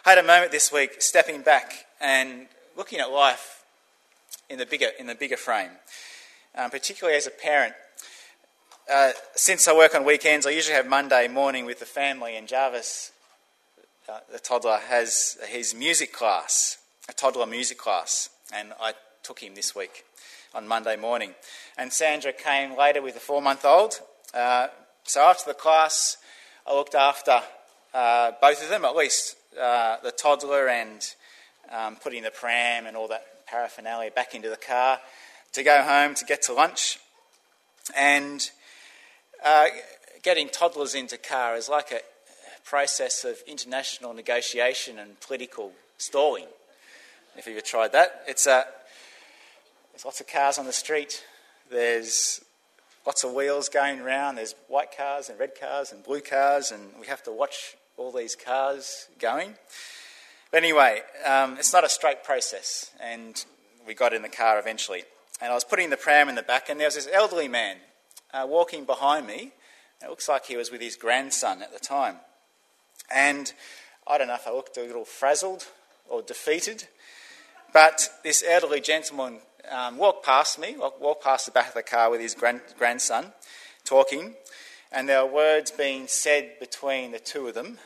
I had a moment this week stepping back and looking at life in the bigger frame, particularly as a parent. Since I work on weekends, I usually have Monday morning with the family, and Jarvis, the toddler, has his music class, a toddler music class, and I took him this week on Monday morning. And Sandra came later with a 4-month-old. So after the class, I looked after both of them, at least the toddler, and putting the pram and all that paraphernalia back into the car to go home to get to lunch. And getting toddlers into car is like a process of international negotiation and political stalling, if you've ever tried that. There's lots of cars on the street, there's lots of wheels going around, there's white cars and red cars and blue cars, and we have to watch all these cars going. But anyway, it's not a straight process, and we got in the car eventually. And I was putting the pram in the back, and there was this elderly man walking behind me. It looks like he was with his grandson at the time. And I don't know if I looked a little frazzled or defeated, but this elderly gentleman walked past me, walked past the back of the car with his grandson, talking, and there were words being said between the two of them.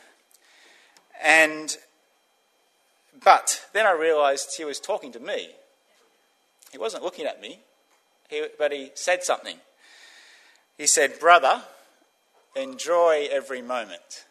But then I realised he was talking to me. He wasn't looking at me, but he said something. He said, "Brother, enjoy every moment."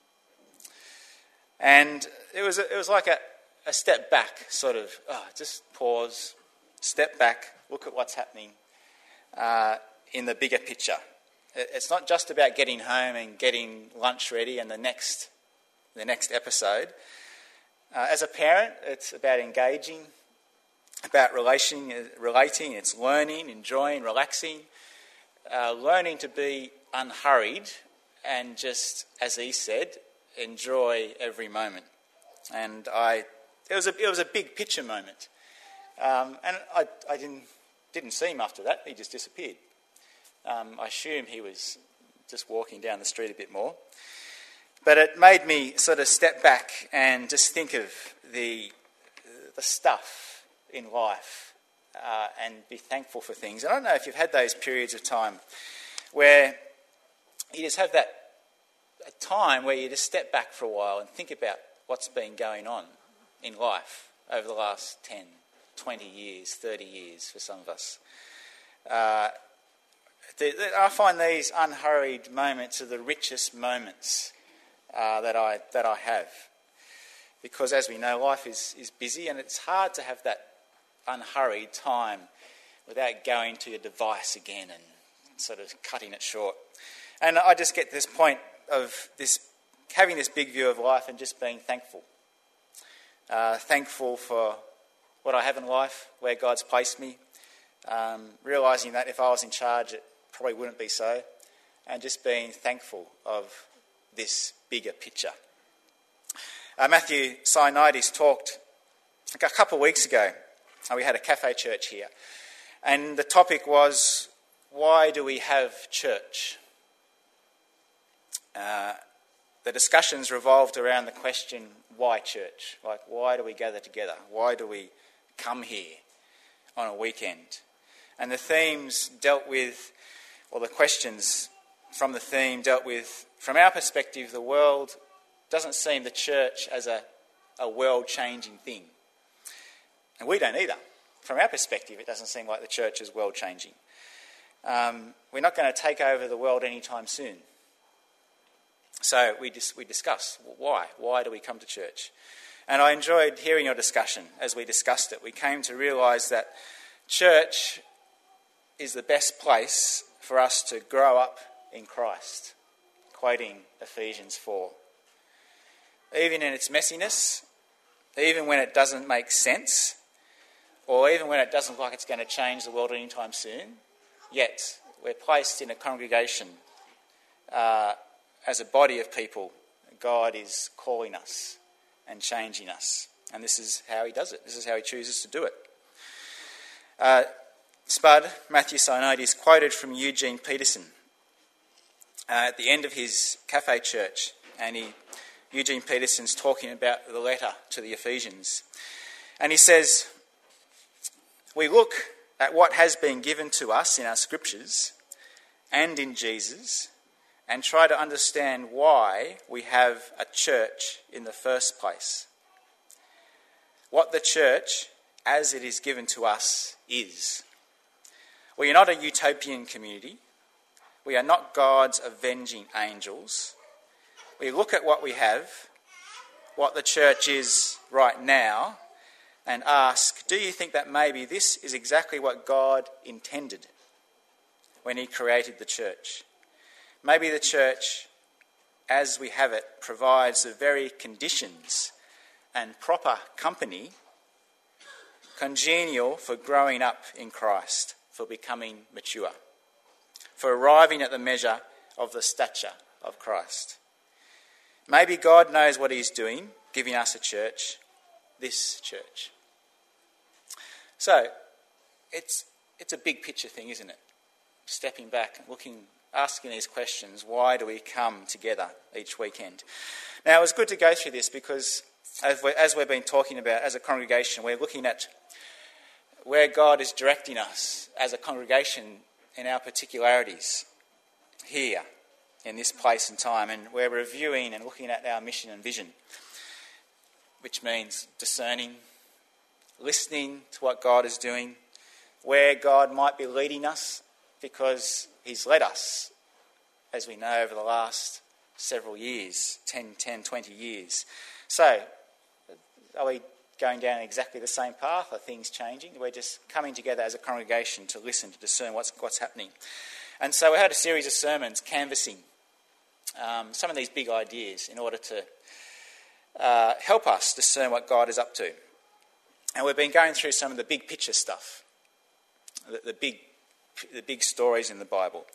And it was like a step back, sort of, just pause, step back, look at what's happening in the bigger picture. It's not just about getting home and getting lunch ready and the next episode. As a parent, it's about engaging, about relating, it's learning, enjoying, relaxing, learning to be unhurried and just, as he said, enjoy every moment. And it was a big picture moment. And I didn't see him after that. He just disappeared. I assume he was just walking down the street a bit more. But it made me sort of step back and just think of the stuff in life and be thankful for things. I don't know if you've had those periods of time where you just have that time where you just step back for a while and think about what's been going on in life over the last 10, 20 years, 30 years for some of us. I find these unhurried moments are the richest moments that I have. Because as we know, life is busy, and it's hard to have that unhurried time without going to your device again and sort of cutting it short. And I just get to this point of having this big view of life and just being thankful. Thankful for what I have in life, where God's placed me, realising that if I was in charge it probably wouldn't be so, and just being thankful of this bigger picture. Matthew Sinaitis talked a couple of weeks ago. We had a cafe church here, and the topic was, why do we have church? The discussions revolved around the question, why church? Like, why do we gather together? Why do we come here on a weekend? And the themes dealt with, or the questions from the theme dealt with, from our perspective, the world doesn't seem the church as a world-changing thing. And we don't either. From our perspective, it doesn't seem like the church is world-changing. We're not going to take over the world anytime soon. So we discuss why. Why do we come to church? And I enjoyed hearing your discussion as we discussed it. We came to realise that church is the best place for us to grow up in Christ, quoting Ephesians 4. Even in its messiness, even when it doesn't make sense, or even when it doesn't look like it's going to change the world anytime soon, yet we're placed in a congregation as a body of people. God is calling us and changing us. And this is how he does it. This is how he chooses to do it. Spud, Matthew Sinaitis, quoted from Eugene Peterson at the end of his cafe church, and he Eugene Peterson's talking about the letter to the Ephesians. And he says, we look at what has been given to us in our scriptures and in Jesus and try to understand why we have a church in the first place. What the church, as it is given to us, is. We are not a utopian community. We are not God's avenging angels. We look at what we have, what the church is right now, and ask, do you think that maybe this is exactly what God intended when he created the church? Maybe the church, as we have it, provides the very conditions and proper company congenial for growing up in Christ, for becoming mature, for arriving at the measure of the stature of Christ. Maybe God knows what he's doing, giving us a church, this church. So, it's a big picture thing, isn't it? Stepping back, looking, asking these questions, why do we come together each weekend? Now, it was good to go through this because, as we've been talking about as a congregation, we're looking at where God is directing us as a congregation in our particularities here in this place and time, and we're reviewing and looking at our mission and vision, which means discerning, listening to what God is doing, where God might be leading us, because he's led us, as we know, over the last several years, 10, 20 years. So, are we going down exactly the same path? Are things changing? We're just coming together as a congregation to listen, to discern what's happening. And so we had a series of sermons canvassing some of these big ideas in order to help us discern what God is up to. And we've been going through some of the big picture stuff, the big stories in the Bible.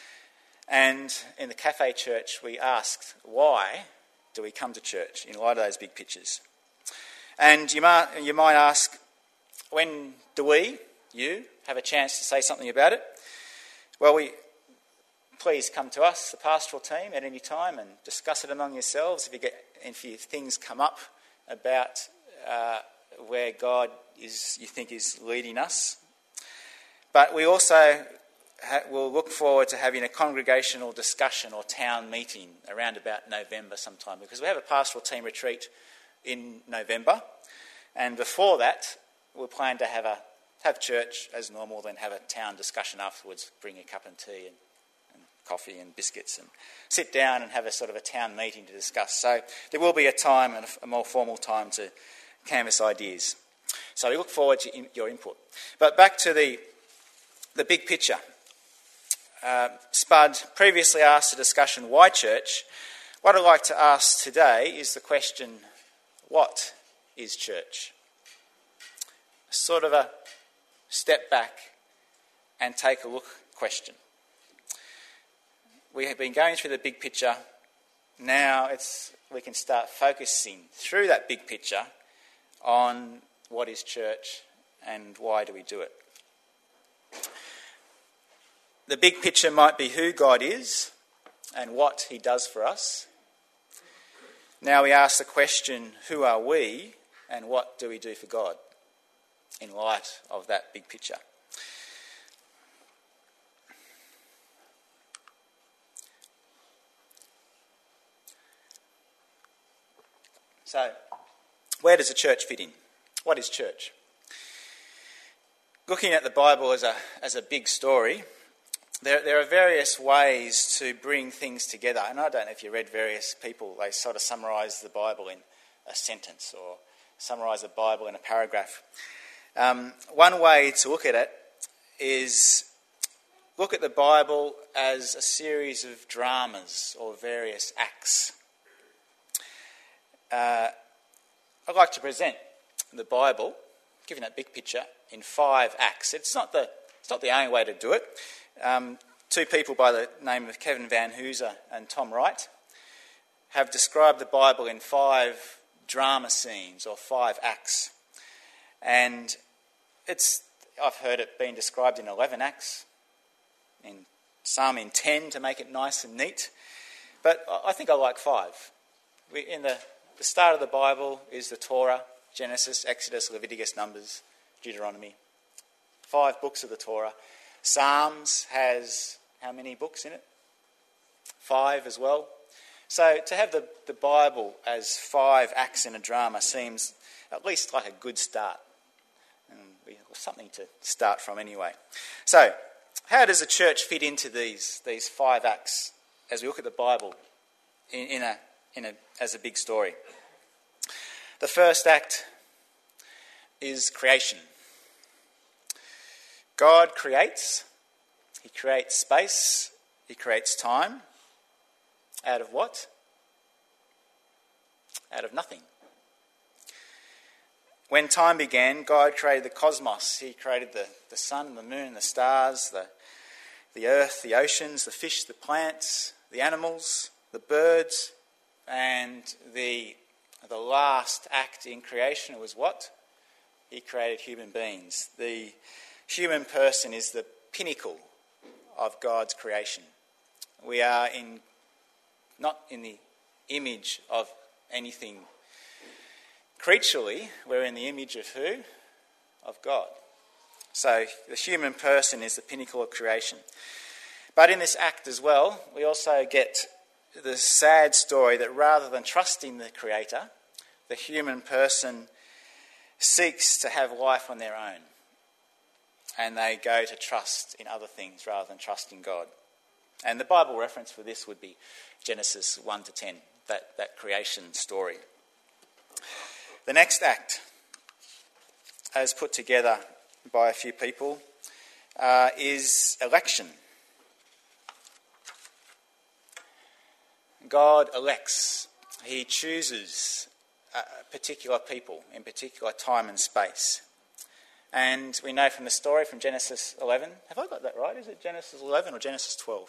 And in the Cafe Church, we asked, why do we come to church in light of those big pictures? And you might ask, when do you, have a chance to say something about it? Well, please come to us, the pastoral team, at any time and discuss it among yourselves. If things come up about where God you think is leading us. But we also will look forward to having a congregational discussion or town meeting around about November sometime, because we have a pastoral team retreat in November, and before that we'll plan to have church as normal, then have a town discussion afterwards, bring a cup of tea and coffee and biscuits and sit down and have a sort of a town meeting to discuss. So there will be a time, and a more formal time, to canvass ideas. So we look forward to your input. But back to the big picture. Spud previously asked a discussion, why church? What I'd like to ask today is the question, what is church? Sort of a step back and take a look question. We have been going through the big picture. Now we can start focusing through that big picture on what is church and why do we do it. The big picture might be who God is and what he does for us. Now we ask the question, who are we and what do we do for God in light of that big picture? So, where does the church fit in? What is church? Looking at the Bible as a big story, there are various ways to bring things together. And I don't know if you read various people, they sort of summarise the Bible in a sentence or summarise the Bible in a paragraph. One way to look at it is look at the Bible as a series of dramas or various acts. I'd like to present the Bible, given that big picture, in 5 acts. It's not the only way to do it. 2 people by the name of Kevin Van Hooser and Tom Wright have described the Bible in 5 drama scenes or 5 acts. And I've heard it being described in 11 acts, some in 10 to make it nice and neat. But I think I like 5. in the start of the Bible is the Torah, Genesis, Exodus, Leviticus, Numbers, Deuteronomy. 5 books of the Torah. Psalms has how many books in it? 5 as well. So to have the Bible as 5 acts in a drama seems at least like a good start. And something to start from anyway. So how does the church fit into these 5 acts as we look at the Bible as a big story? The first act is creation. God creates. He creates space. He creates time. Out of what? Out of nothing. When time began, God created the cosmos. He created the sun, the moon, the stars, the earth, the oceans, the fish, the plants, the animals, the birds, and the last act in creation was what? He created human beings. The human person is the pinnacle of God's creation. We are not in the image of anything creaturely, we're in the image of who? Of God. So the human person is the pinnacle of creation. But in this act as well, we also get the sad story that rather than trusting the Creator, the human person seeks to have life on their own. And they go to trust in other things rather than trust in God. And the Bible reference for this would be Genesis 1 to 10, that creation story. The next act, as put together by a few people, is election. God elects. He chooses particular people in particular time and space. And we know from the story from Genesis 11, have I got that right? Is it Genesis 11 or Genesis 12?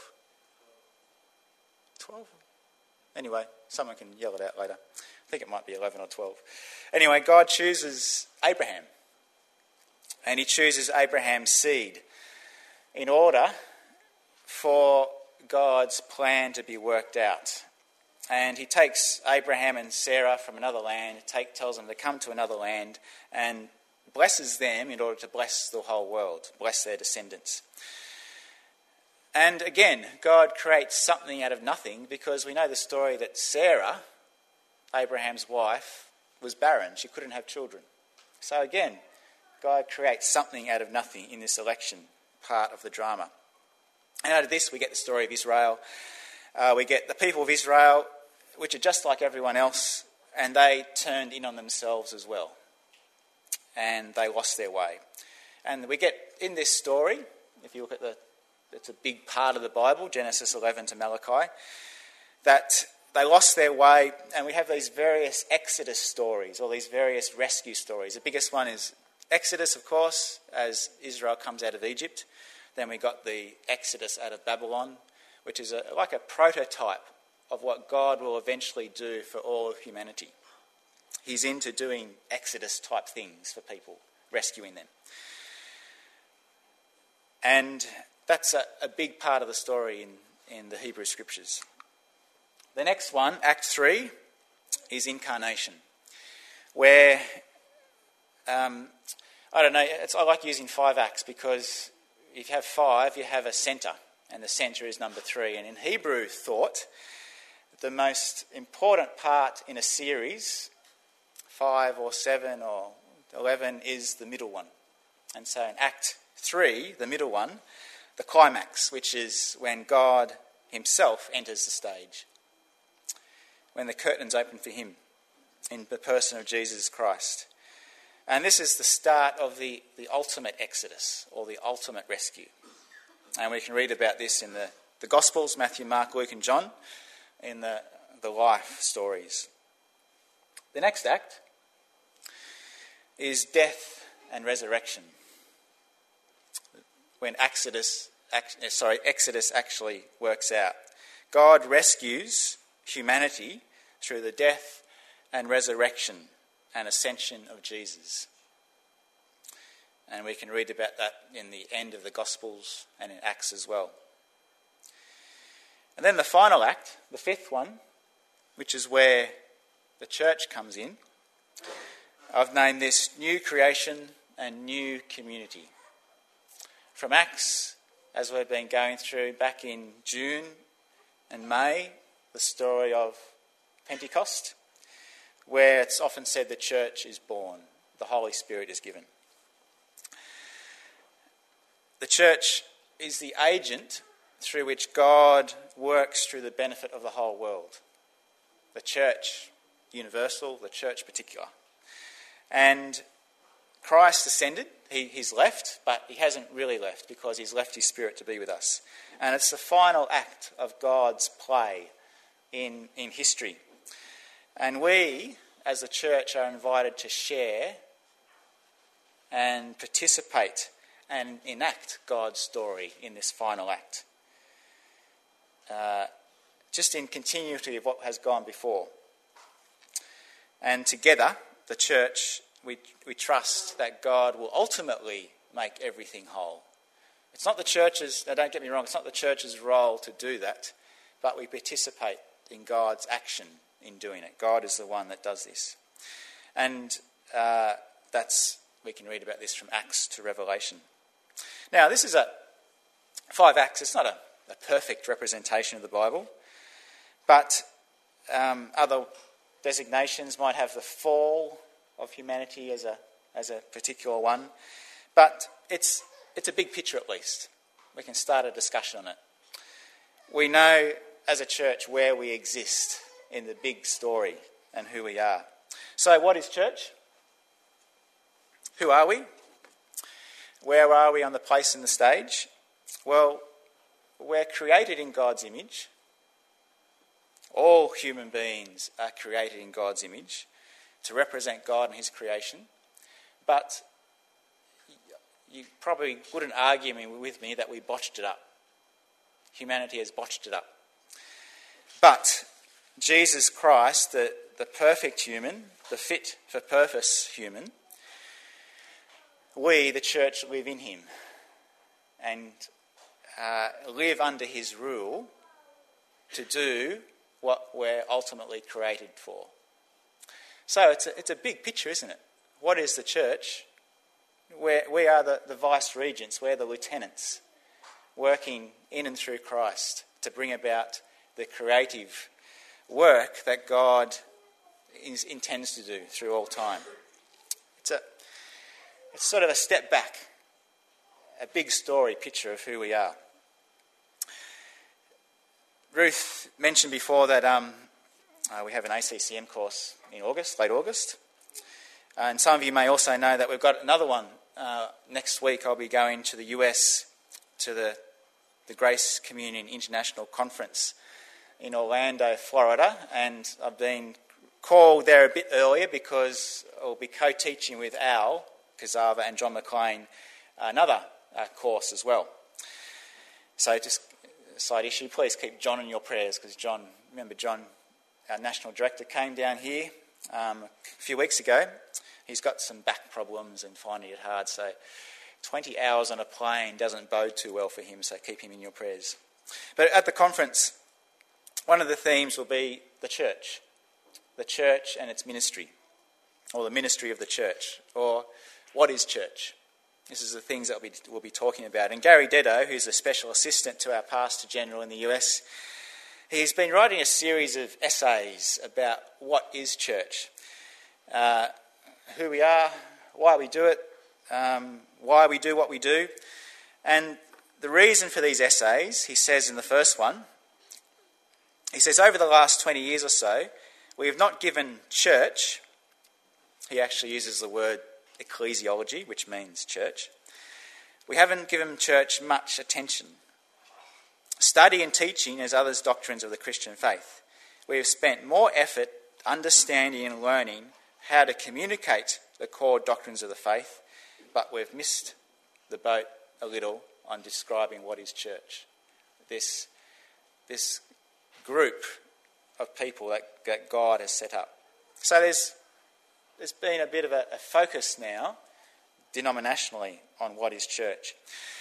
12? Anyway, someone can yell it out later. I think it might be 11 or 12. Anyway, God chooses Abraham. And he chooses Abraham's seed in order for God's plan to be worked out. And he takes Abraham and Sarah from another land, tells them to come to another land, and blesses them in order to bless the whole world, bless their descendants. And again, God creates something out of nothing, because we know the story that Sarah, Abraham's wife, was barren. She couldn't have children. So again, God creates something out of nothing in this election part of the drama. And out of this, we get the story of Israel. We get the people of Israel, which are just like everyone else, and they turned in on themselves as well. And they lost their way. And we get in this story, if you look at it's a big part of the Bible, Genesis 11 to Malachi, that they lost their way, and we have these various Exodus stories, or these various rescue stories. The biggest one is Exodus, of course, as Israel comes out of Egypt. Then we got the Exodus out of Babylon, which is like a prototype of what God will eventually do for all of humanity. He's into doing Exodus-type things for people, rescuing them. And that's a big part of the story in the Hebrew Scriptures. The next one, Act 3, is incarnation, where, I like using 5 acts because if you have 5, you have a centre, and the centre is number 3. And in Hebrew thought, the most important part in a series, 5 or 7 or 11, is the middle one. And so in Act 3, the middle one, the climax, which is when God himself enters the stage, when the curtains open for him in the person of Jesus Christ. And this is the start of the ultimate exodus, or the ultimate rescue. And we can read about this in the Gospels, Matthew, Mark, Luke and John, in the life stories. The next act is death and resurrection. When Exodus actually works out. God rescues humanity through the death and resurrection and ascension of Jesus. And we can read about that in the end of the Gospels and in Acts as well. And then the final act, the 5th one, which is where the church comes in, I've named this New Creation and New Community. From Acts, as we've been going through back in June and May, the story of Pentecost, where it's often said the church is born, the Holy Spirit is given. The church is the agent through which God works through the benefit of the whole world. The church universal, the church particular. And Christ ascended, he's left, but he hasn't really left because he's left his Spirit to be with us. And it's the final act of God's play in history. And we, as a church, are invited to share and participate and enact God's story in this final act. Just in continuity of what has gone before. And together, the church, we trust that God will ultimately make everything whole. It's not the church's, now don't get me wrong, it's not the church's role to do that, but we participate in God's action in doing it. God is the one that does this. And we can read about this from Acts to Revelation. Now, this is 5 Acts. It's not a perfect representation of the Bible, but other designations might have the fall of humanity as a particular one. But it's a big picture at least. We can start a discussion on it. We know as a church where we exist in the big story and who we are. So what is church? Who are we? Where are we on the place in the stage? Well, we're created in God's image. All human beings are created in God's image to represent God and his creation. But you probably wouldn't argue with me that we botched it up. Humanity has botched it up. But Jesus Christ, the perfect human, the fit for purpose human, we, the church, live in him and live under his rule to do what we're ultimately created for. So it's a big picture, isn't it? What is the church? We are the vice-regents, we're the lieutenants, working in and through Christ to bring about the creative work that God intends to do through all time. It's sort of a step back, a big story picture of who we are. Ruth mentioned before that we have an ACCM course in August, late August. And some of you may also know that we've got another one. Next week I'll be going to the US to the Grace Communion International Conference in Orlando, Florida. And I've been called there a bit earlier because I'll be co-teaching with Al Kazava and John McLean another course as well. So just a side issue, please keep John in your prayers because John, our National Director, came down here a few weeks ago. He's got some back problems and finding it hard, so 20 hours on a plane doesn't bode too well for him, so keep him in your prayers. But at the conference, one of the themes will be the church and its ministry, or the ministry of the church, or what is church? This is the things that we'll be talking about. And Gary Dedo, who's a special assistant to our Pastor General in the US, he's been writing a series of essays about what is church, who we are, why we do it, why we do what we do. And the reason for these essays, he says in the first one, he says, over the last 20 years or so, we have not given church, he actually uses the word ecclesiology, which means church. We haven't given church much attention. Study and teaching as others' doctrines of the Christian faith. We have spent more effort understanding and learning how to communicate the core doctrines of the faith, but we've missed the boat a little on describing what is church. This group of people that God has set up. So there's been a bit of a focus now, denominationally, on what is church.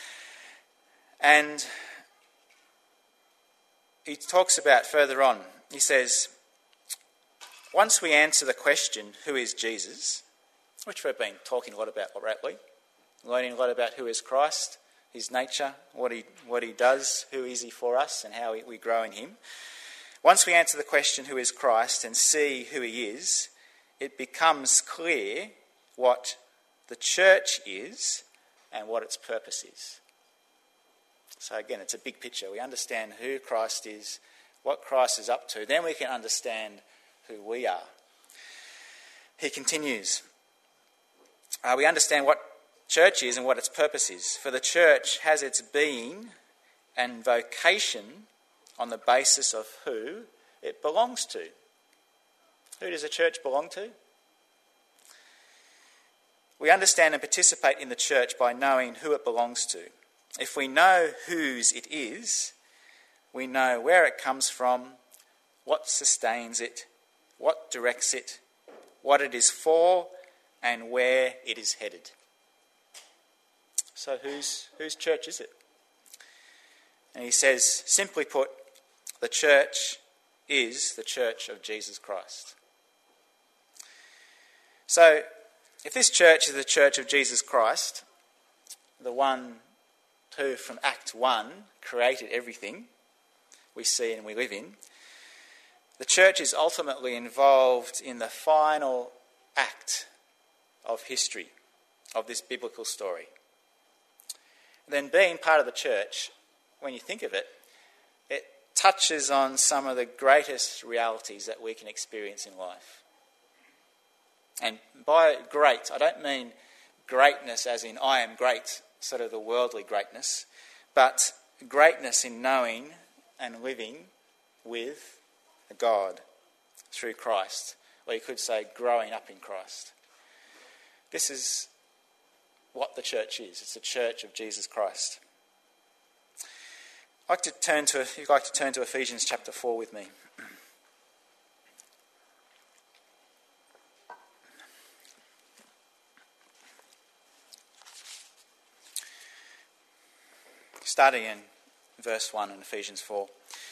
And he talks about further on, he says, once we answer the question, who is Jesus, which we've been talking a lot about lately, learning a lot about who is Christ, his nature, what he does, who is he for us, and how we grow in him. Once we answer the question, who is Christ, and see who he is, it becomes clear what the church is and what its purpose is. So again, it's a big picture. We understand who Christ is, what Christ is up to. Then we can understand who we are. He continues. We understand what church is and what its purpose is. For the church has its being and vocation on the basis of who it belongs to. Who does a church belong to? We understand and participate in the church by knowing who it belongs to. If we know whose it is, we know where it comes from, what sustains it, what directs it, what it is for, and where it is headed. So whose church is it? And he says, simply put, the church is the church of Jesus Christ. So, if this church is the church of Jesus Christ, the one who from Act 1 created everything we see and we live in, the church is ultimately involved in the final act of history, of this biblical story. Then being part of the church, when you think of it, it touches on some of the greatest realities that we can experience in life. And by great, I don't mean greatness as in I am great, sort of the worldly greatness, but greatness in knowing and living with God through Christ, or you could say growing up in Christ. This is what the church is. It's the church of Jesus Christ. If you'd like to turn to Ephesians chapter 4 with me. Starting in verse 1 in Ephesians 4.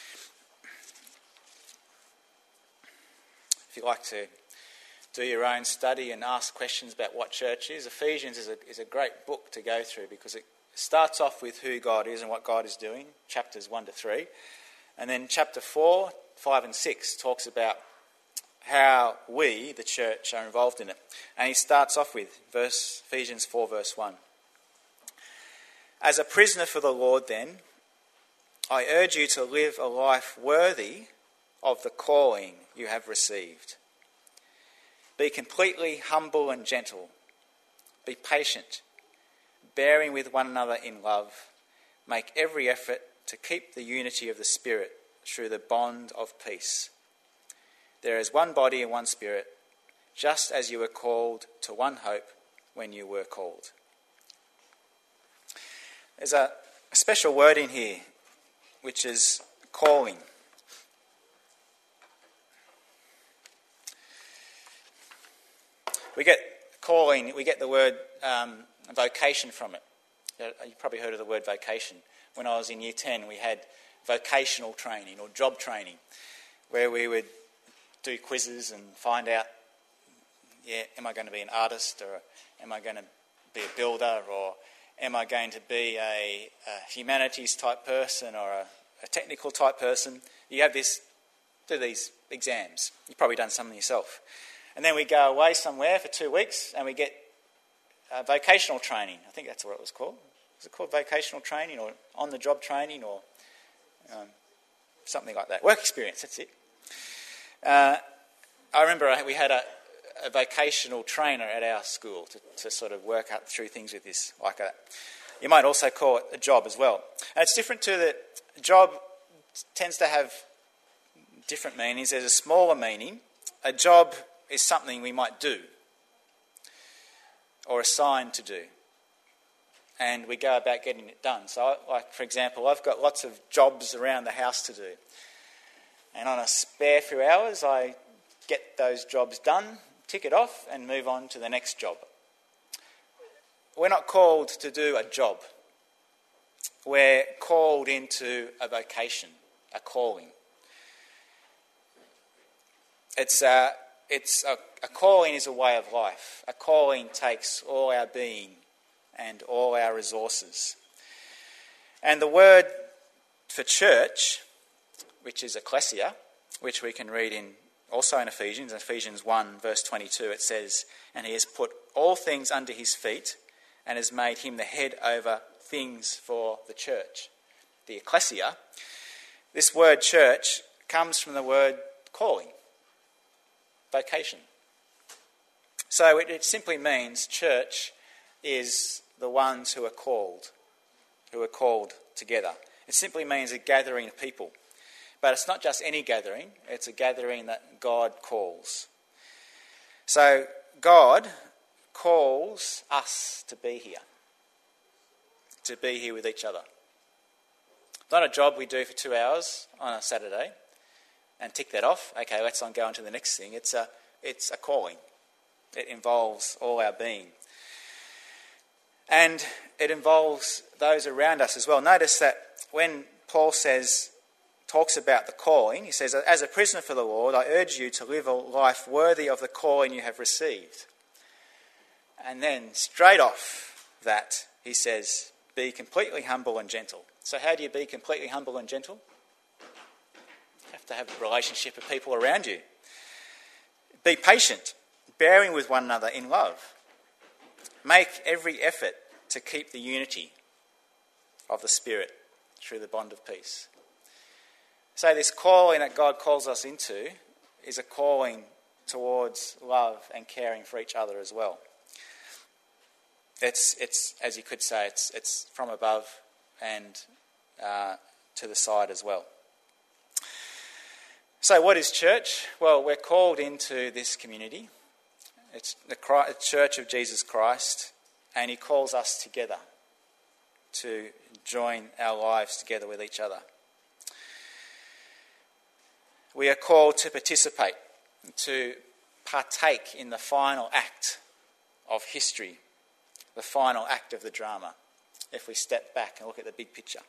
If you'd like to do your own study and ask questions about what church is, Ephesians is a great book to go through because it starts off with who God is and what God is doing, chapters 1 to 3. And then chapter 4, 5 and 6 talks about how we, the church, are involved in it. And he starts off with Ephesians 4 verse 1. As a prisoner for the Lord then, I urge you to live a life worthy of the calling you have received. Be completely humble and gentle. Be patient, bearing with one another in love. Make every effort to keep the unity of the Spirit through the bond of peace. There is one body and one Spirit, just as you were called to one hope when you were called. There's a special word in here, which is calling. We get calling, we get the word vocation from it. You probably heard of the word vocation. When I was in year 10, we had vocational training or job training, where we would do quizzes and find out, am I going to be an artist, or am I going to be a builder, or am I going to be a humanities type person or a technical type person? You have do these exams. You've probably done some yourself. And then we go away somewhere for 2 weeks and we get vocational training. I think that's what it was called. Was it called vocational training or on-the-job training or something like that? Work experience, that's it. I remember we had a vocational trainer at our school to sort of work out through things with this. You might also call it a job as well. And it's different to the job tends to have different meanings. There's a smaller meaning. A job is something we might do or assigned to do. And we go about getting it done. So, for example, I've got lots of jobs around the house to do. And on a spare few hours, I get those jobs done, tick it off, and move on to the next job. We're not called to do a job. We're called into a vocation, a calling. It's a calling is a way of life. A calling takes all our being and all our resources. And the word for church, which is ecclesia, which we can read also in Ephesians 1 verse 22, it says, "And he has put all things under his feet and has made him the head over things for the church." The ecclesia, this word church comes from the word calling, vocation. So it simply means church is the ones who are called together. It simply means a gathering of people. But it's not just any gathering, it's a gathering that God calls. So God calls us to be here with each other. It's not a job we do for 2 hours on a Saturday and tick that off. Okay, let's go on to the next thing. It's a calling. It involves all our being. And it involves those around us as well. Notice that when Paul talks about the calling, he says, "As a prisoner for the Lord, I urge you to live a life worthy of the calling you have received." And then straight off that, he says, "Be completely humble and gentle." So how do you be completely humble and gentle? You have to have a relationship with people around you. Be patient, bearing with one another in love. Make every effort to keep the unity of the Spirit through the bond of peace. So this calling that God calls us into is a calling towards love and caring for each other as well. It's as you could say, it's from above and to the side as well. So what is church? Well, we're called into this community. It's the Church of Jesus Christ, and he calls us together to join our lives together with each other. We are called to participate, to partake in the final act of history, the final act of the drama, if we step back and look at the big picture.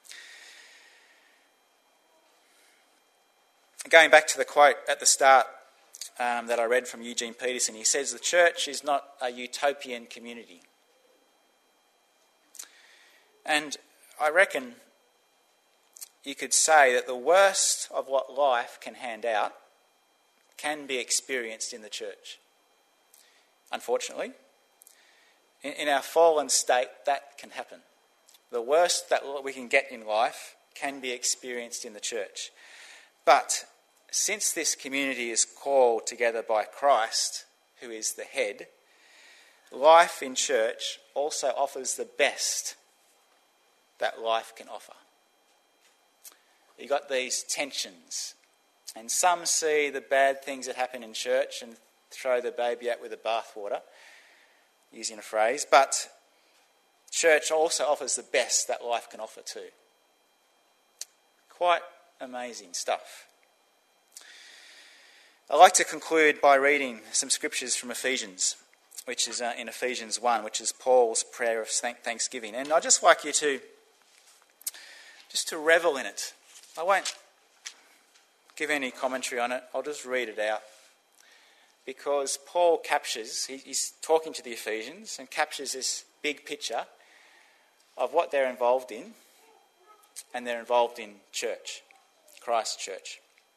Going back to the quote at the start that I read from Eugene Peterson, he says, "The church is not a utopian community." And I reckon you could say that the worst of what life can hand out can be experienced in the church. Unfortunately, in our fallen state, that can happen. The worst that we can get in life can be experienced in the church. But since this community is called together by Christ, who is the head, life in church also offers the best that life can offer. You've got these tensions, and some see the bad things that happen in church and throw the baby out with the bathwater, using a phrase, but church also offers the best that life can offer too. Quite amazing stuff. I'd like to conclude by reading some scriptures from Ephesians, which is in Ephesians 1, which is Paul's prayer of thanksgiving. And I'd just like you to revel in it. I won't give any commentary on it. I'll just read it out. Because Paul captures, he's talking to the Ephesians and captures this big picture of what they're involved in. And they're involved in church, Christ's church.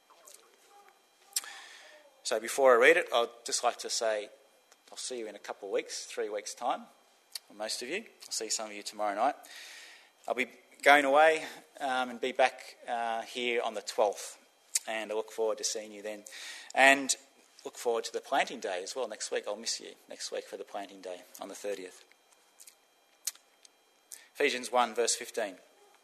So before I read it, I'd just like to say I'll see you in a couple of weeks, 3 weeks' time, or most of you. I'll see some of you tomorrow night. I'll be going away and be back here on the 12th, and I look forward to seeing you then. And look forward to the planting day as well next week. I'll miss you next week for the planting day on the 30th. Ephesians 1 verse 15.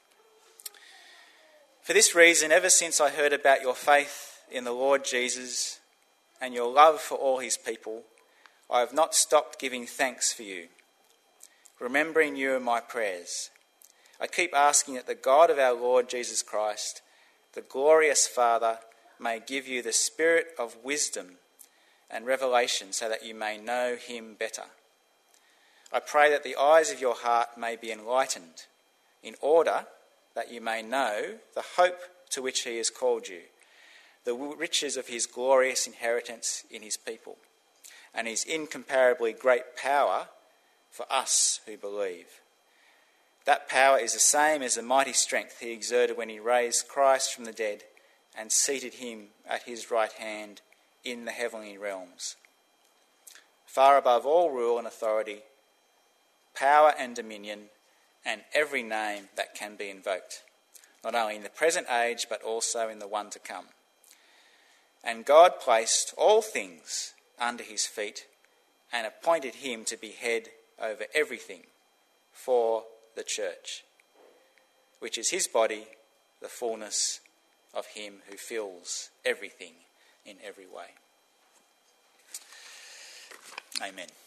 "For this reason, ever since I heard about your faith in the Lord Jesus and your love for all his people, I have not stopped giving thanks for you, remembering you in my prayers. I keep asking that the God of our Lord Jesus Christ, the glorious Father, may give you the spirit of wisdom and revelation so that you may know him better. I pray that the eyes of your heart may be enlightened, in order that you may know the hope to which he has called you, the riches of his glorious inheritance in his people, and his incomparably great power for us who believe. That power is the same as the mighty strength he exerted when he raised Christ from the dead and seated him at his right hand in the heavenly realms, far above all rule and authority, power and dominion, and every name that can be invoked, not only in the present age but also in the one to come. And God placed all things under his feet and appointed him to be head over everything for the church, which is his body, the fullness of him who fills everything in every way. Amen.